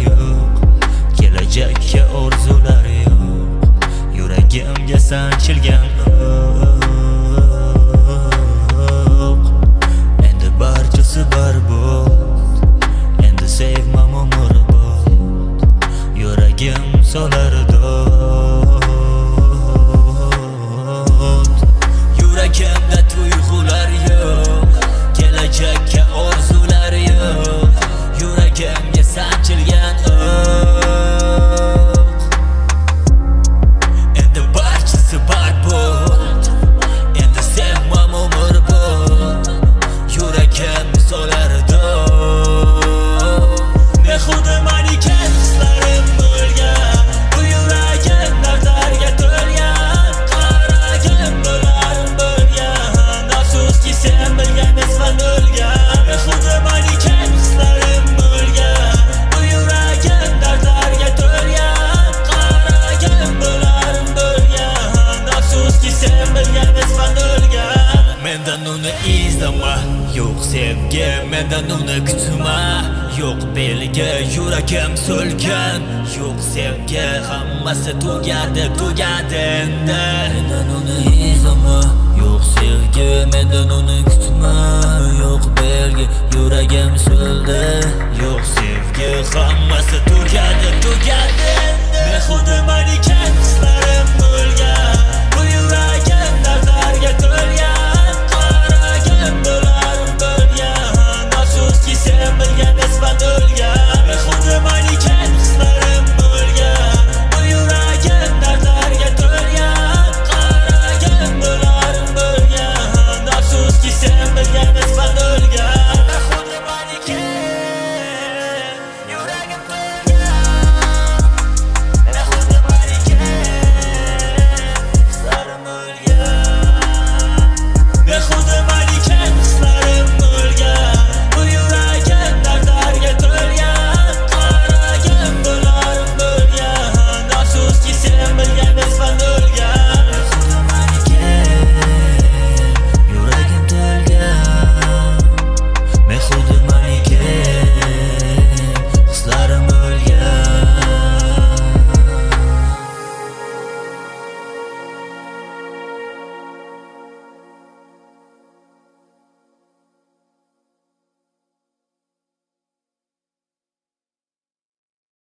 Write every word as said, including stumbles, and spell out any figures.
yo'q, kelajakka orzular yo'q, yuragimga sanchilgan o'q. Endi barchasi barbod, endi sevmam umrbod, yuragim solar dod. Yuragimda tuyg'ular yo'q, kelajakka orzular yo'q, yuragimga sanchilgan o'q. Endi barchasi barbod, endi sevmam umrbod, yuragim solar dod. Behuda manikan hislarim bo'lgan, bu yuragim dardlarga to'lgan, qaragim bo'larim bo'lgan, afsuski sen bilgan nisban o'lgan. Behuda manikan hislarim bo'lgan, bu yuragim dardlarga to'lgan, qaragim bo'larim bo'lgan, afsuski sen bilgan nisban o'lgan. Mendan uni izlama, yo'q sevgi, mendan uni kutma, yo'q belgi, yuragim so'lgan, yo'q sevgi, hammasi tugadi, tugadi endi. Mendan uni izlama, yo'q sevgi, mendan uni kutma, yo'q belgi, yuragim so'ldi, yo'q sevgi, hammasi tugadi, tugadi endi. Behuda manikan hislarim bo'lgan,